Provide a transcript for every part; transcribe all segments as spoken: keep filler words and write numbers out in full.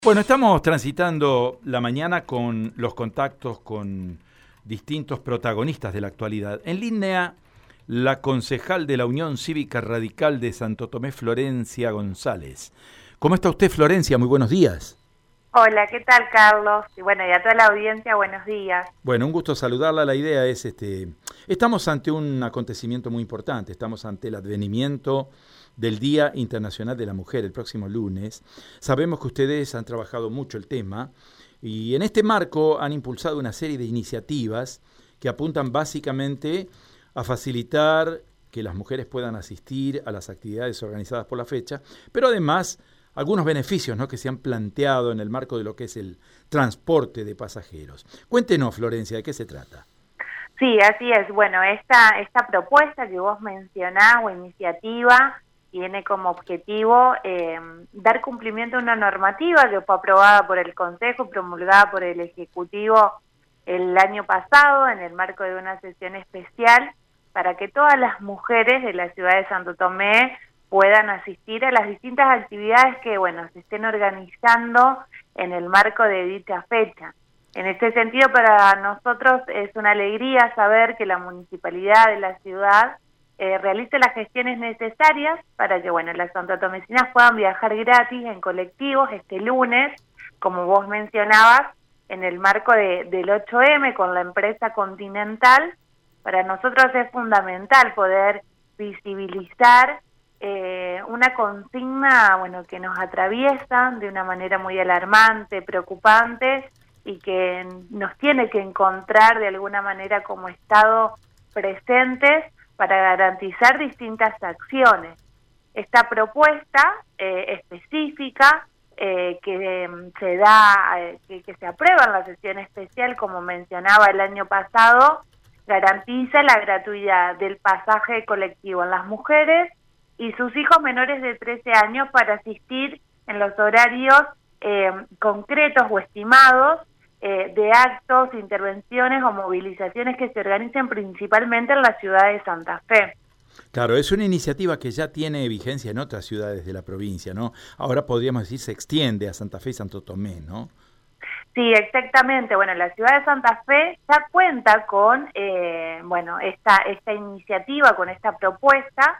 Bueno, estamos transitando la mañana con los contactos con distintos protagonistas de la actualidad. En línea, la concejal de la Unión Cívica Radical de Santo Tomé, Florencia González. ¿Cómo está usted, Florencia? Muy buenos días. Hola, ¿qué tal, Carlos? Y bueno, y a toda la audiencia, buenos días. Bueno, un gusto saludarla. La idea es, este, estamos ante un acontecimiento muy importante. Estamos ante el advenimiento del Día Internacional de la Mujer, el próximo lunes. Sabemos que ustedes han trabajado mucho el tema y en este marco han impulsado una serie de iniciativas que apuntan básicamente a facilitar que las mujeres puedan asistir a las actividades organizadas por la fecha, pero además algunos beneficios, ¿no?, que se han planteado en el marco de lo que es el transporte de pasajeros. Cuéntenos, Florencia, ¿de qué se trata? Sí, así es. Bueno, esta, esta propuesta que vos mencionás o iniciativa tiene como objetivo eh, dar cumplimiento a una normativa que fue aprobada por el Consejo, promulgada por el Ejecutivo el año pasado en el marco de una sesión especial para que todas las mujeres de la ciudad de Santo Tomé puedan asistir a las distintas actividades que, bueno, se estén organizando en el marco de dicha fecha. En este sentido, para nosotros es una alegría saber que la municipalidad de la ciudad eh, realice las gestiones necesarias para que, bueno, las santotomecinas puedan viajar gratis en colectivos este lunes, como vos mencionabas, en el marco de, del ocho eme con la empresa Continental. Para nosotros es fundamental poder visibilizar Eh, una consigna, bueno, que nos atraviesa de una manera muy alarmante, preocupante y que nos tiene que encontrar de alguna manera como Estado presentes para garantizar distintas acciones. Esta propuesta eh, específica eh, que eh, se da, eh, que, que se aprueba en la sesión especial, como mencionaba el año pasado, garantiza la gratuidad del pasaje colectivo en las mujeres y sus hijos menores de trece años para asistir en los horarios eh, concretos o estimados eh, de actos, intervenciones o movilizaciones que se organicen principalmente en la ciudad de Santa Fe. Claro, es una iniciativa que ya tiene vigencia en otras ciudades de la provincia, ¿no? Ahora podríamos decir se extiende a Santa Fe y Santo Tomé, ¿no? Sí, exactamente. Bueno, la ciudad de Santa Fe ya cuenta con, eh, bueno, esta, esta iniciativa, con esta propuesta.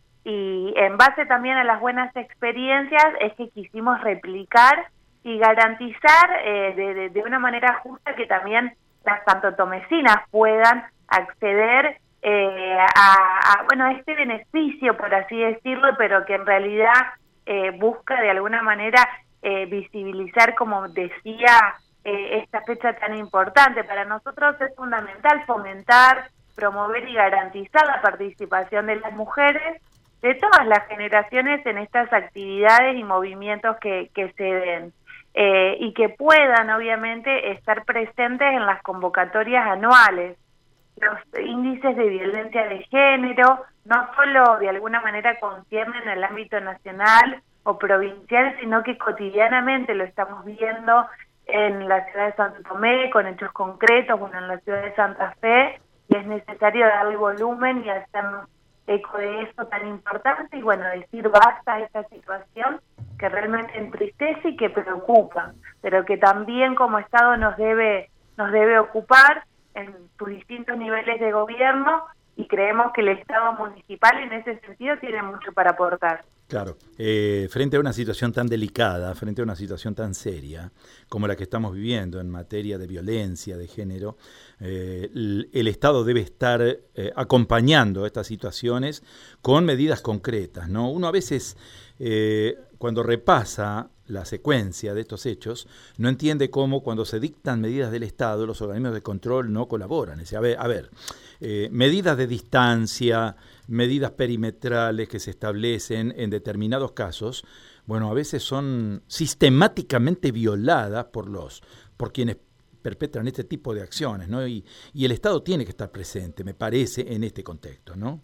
Y en base también a las buenas experiencias es que quisimos replicar y garantizar eh, de, de, de una manera justa que también las santotomecinas puedan acceder eh, a, a, bueno, a este beneficio, por así decirlo, pero que en realidad eh, busca de alguna manera eh, visibilizar, como decía, eh, esta fecha tan importante. Para nosotros es fundamental fomentar, promover y garantizar la participación de las mujeres de todas las generaciones en estas actividades y movimientos que, que se den, eh, y que puedan obviamente estar presentes en las convocatorias anuales. Los índices de violencia de género no solo de alguna manera conciernen en el ámbito nacional o provincial, sino que cotidianamente lo estamos viendo en la ciudad de Santo Tomé, con hechos concretos, bueno, en la ciudad de Santa Fe, y es necesario darle volumen y hacernos eco de eso tan importante y, bueno, decir basta a esta situación que realmente entristece y que preocupa, pero que también como Estado nos debe, nos debe ocupar en sus distintos niveles de gobierno, y creemos que el Estado municipal en ese sentido tiene mucho para aportar. Claro, eh, frente a una situación tan delicada, frente a una situación tan seria como la que estamos viviendo en materia de violencia de género, eh, el, el Estado debe estar eh, acompañando estas situaciones con medidas concretas, ¿no? Uno a veces, eh, cuando repasa la secuencia de estos hechos, no entiende cómo cuando se dictan medidas del Estado los organismos de control no colaboran. Es decir, a ver, a ver eh, medidas de distancia, medidas perimetrales que se establecen en determinados casos, bueno, a veces son sistemáticamente violadas por los por quienes perpetran este tipo de acciones, ¿no? Y, y el Estado tiene que estar presente, me parece, en este contexto, ¿no?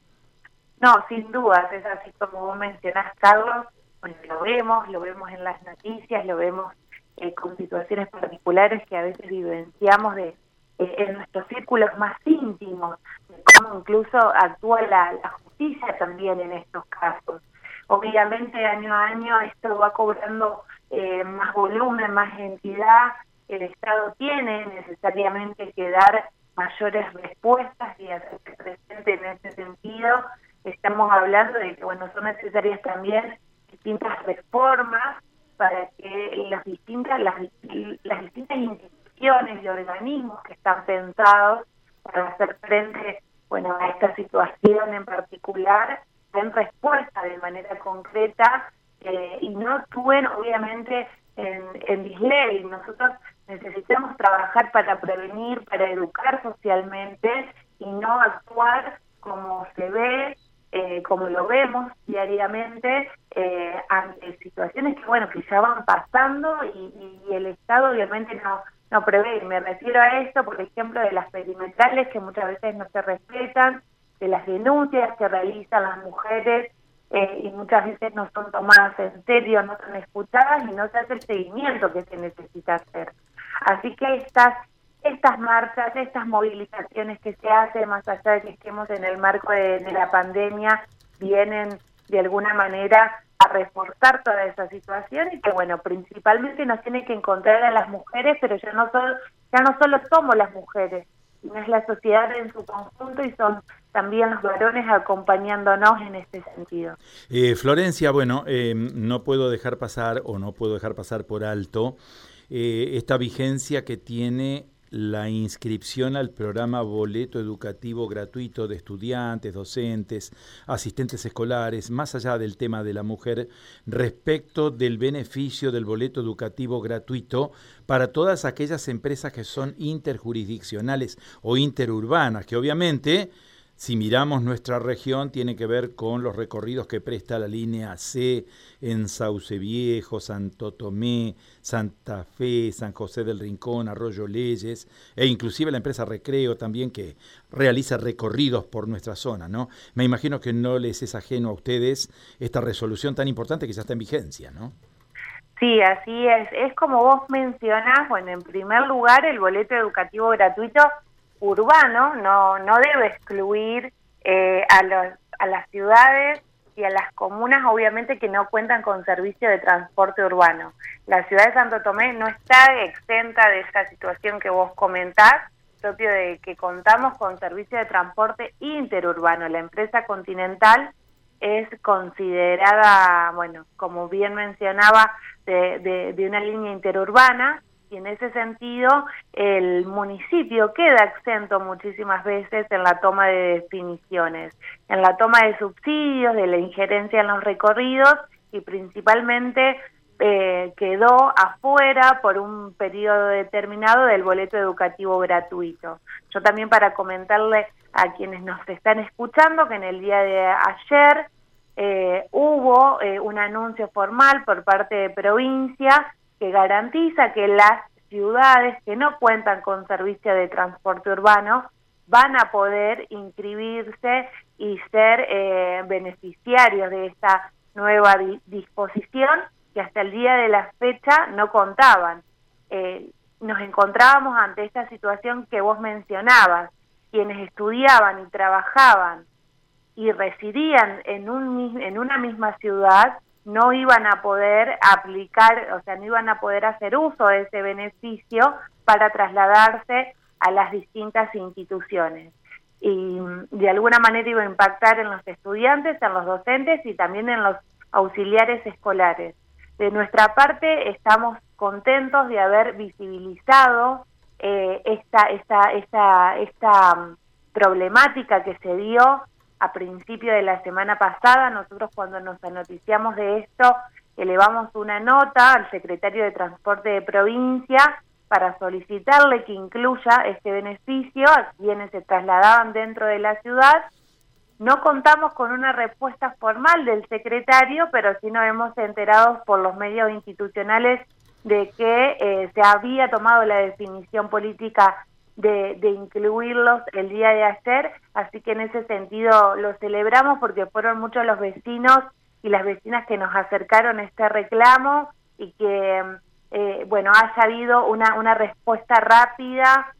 No, sin dudas, es así como vos mencionás, Carlos. Bueno, lo vemos, lo vemos en las noticias, lo vemos eh, con situaciones particulares que a veces vivenciamos de eh, en nuestros círculos más íntimos, de cómo incluso actúa la, la justicia también en estos casos. Obviamente, año a año esto va cobrando eh, más volumen, más entidad, el Estado tiene necesariamente que dar mayores respuestas y hacerse presente en ese sentido. Estamos hablando de que, bueno, son necesarias también distintas reformas para que las distintas, las, las distintas instituciones y organismos que están pensados para hacer frente, bueno, a esta situación en particular, den respuesta de manera concreta eh, y no actúen obviamente en, en disley. Nosotros necesitamos trabajar para prevenir, para educar socialmente y no actuar como se ve, eh, como lo vemos diariamente, eh, ante situaciones que, bueno, que ya van pasando y, y el Estado obviamente no, no prevé. Me refiero a esto, por ejemplo, de las perimetrales que muchas veces no se respetan, de las denuncias que realizan las mujeres eh, y muchas veces no son tomadas en serio, no son escuchadas y no se hace el seguimiento que se necesita hacer. Así que estas estas marchas, estas movilizaciones que se hacen, más allá de que estemos en el marco de, de la pandemia, vienen de alguna manera a reforzar toda esa situación y que, bueno, principalmente nos tiene que encontrar a las mujeres, pero ya no solo, ya no solo somos las mujeres, sino es la sociedad en su conjunto y son también los varones acompañándonos en este sentido. Eh, Florencia, bueno, eh, no puedo dejar pasar o no puedo dejar pasar por alto eh, esta vigencia que tiene la inscripción al programa Boleto Educativo Gratuito de estudiantes, docentes, asistentes escolares, más allá del tema de la mujer, respecto del beneficio del boleto educativo gratuito para todas aquellas empresas que son interjurisdiccionales o interurbanas, que obviamente, si miramos nuestra región, tiene que ver con los recorridos que presta la línea C en Sauce Viejo, Santo Tomé, Santa Fe, San José del Rincón, Arroyo Leyes, e inclusive la empresa Recreo también que realiza recorridos por nuestra zona, ¿no? Me imagino que no les es ajeno a ustedes esta resolución tan importante que ya está en vigencia, ¿no? Sí, así es. Es como vos mencionás, bueno, en primer lugar, el boleto educativo gratuito urbano no no debe excluir eh, a, los, a las ciudades y a las comunas, obviamente, que no cuentan con servicio de transporte urbano. La ciudad de Santo Tomé no está exenta de esta situación que vos comentás, propio de que contamos con servicio de transporte interurbano. La empresa Continental es considerada, bueno, como bien mencionaba, de, de, de una línea interurbana, y en ese sentido el municipio queda exento muchísimas veces en la toma de definiciones, en la toma de subsidios, de la injerencia en los recorridos, y principalmente eh, quedó afuera por un periodo determinado del boleto educativo gratuito. Yo también, para comentarle a quienes nos están escuchando, que en el día de ayer eh, hubo eh, un anuncio formal por parte de provincia que garantiza que las ciudades que no cuentan con servicio de transporte urbano van a poder inscribirse y ser eh, beneficiarios de esta nueva di- disposición que hasta el día de la fecha no contaban. Eh, nos encontrábamos ante esta situación que vos mencionabas, quienes estudiaban y trabajaban y residían en, un, en una misma ciudad, no iban a poder aplicar, o sea, no iban a poder hacer uso de ese beneficio para trasladarse a las distintas instituciones. Y de alguna manera iba a impactar en los estudiantes, en los docentes y también en los auxiliares escolares. De nuestra parte estamos contentos de haber visibilizado eh, esta, esta, esta, esta um, problemática que se dio a principio de la semana pasada. Nosotros, cuando nos anoticiamos de esto, elevamos una nota al secretario de Transporte de provincia para solicitarle que incluya este beneficio a quienes se trasladaban dentro de la ciudad. No contamos con una respuesta formal del secretario, pero sí nos hemos enterado por los medios institucionales de que eh, se había tomado la definición política De, de incluirlos el día de ayer, así que en ese sentido lo celebramos porque fueron muchos los vecinos y las vecinas que nos acercaron a este reclamo y que, eh, bueno, haya habido una, una respuesta rápida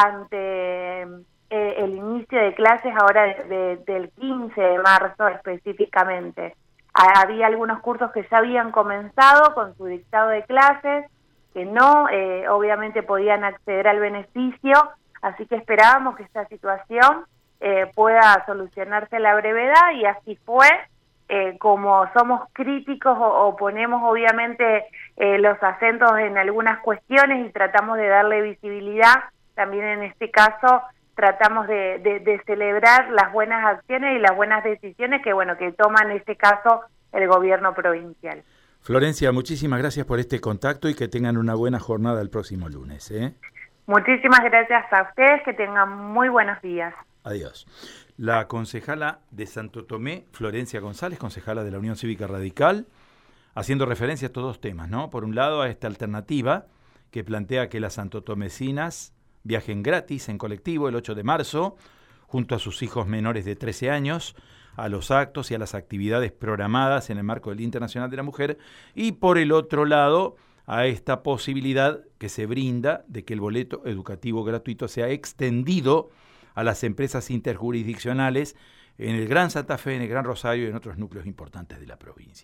ante eh, el inicio de clases ahora de, de, del quince de marzo específicamente. había algunos cursos que ya habían comenzado con su dictado de clases, que no, eh, obviamente podían acceder al beneficio, así que esperábamos que esta situación eh, pueda solucionarse a la brevedad, y así fue. Eh, como somos críticos o, o ponemos obviamente eh, los acentos en algunas cuestiones y tratamos de darle visibilidad, también en este caso tratamos de, de, de celebrar las buenas acciones y las buenas decisiones que bueno que toma en este caso el gobierno provincial. Florencia, muchísimas gracias por este contacto y que tengan una buena jornada el próximo lunes, ¿eh? Muchísimas gracias a ustedes, que tengan muy buenos días. Adiós. La concejala de Santo Tomé, Florencia González, concejala de la Unión Cívica Radical, haciendo referencia a estos dos temas, ¿no? Por un lado, a esta alternativa que plantea que las santotomecinas viajen gratis en colectivo el ocho de marzo, junto a sus hijos menores de trece años, a los actos y a las actividades programadas en el marco del Día Internacional de la Mujer, y por el otro lado, a esta posibilidad que se brinda de que el boleto educativo gratuito sea extendido a las empresas interjurisdiccionales en el Gran Santa Fe, en el Gran Rosario y en otros núcleos importantes de la provincia.